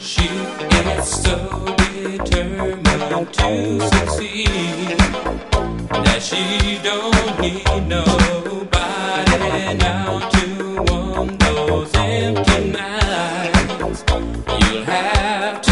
She is so determined to succeed that she don't need nobody now to warm those empty nights. You'll have to